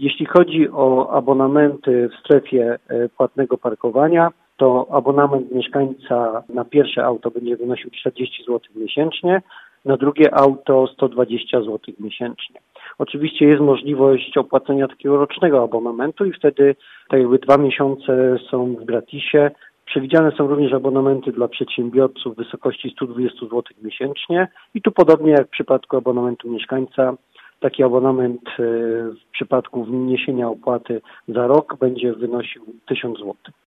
Jeśli chodzi o abonamenty w strefie płatnego parkowania, to abonament mieszkańca na pierwsze auto będzie wynosił 40 zł miesięcznie, na drugie auto 120 zł miesięcznie. Oczywiście jest możliwość opłacenia takiego rocznego abonamentu i wtedy tak jakby 2 miesiące są w gratisie. Przewidziane są również abonamenty dla przedsiębiorców w wysokości 120 zł miesięcznie i tu podobnie jak w przypadku abonamentu mieszkańca, taki abonament w przypadku wniesienia opłaty za rok będzie wynosił 1000 zł.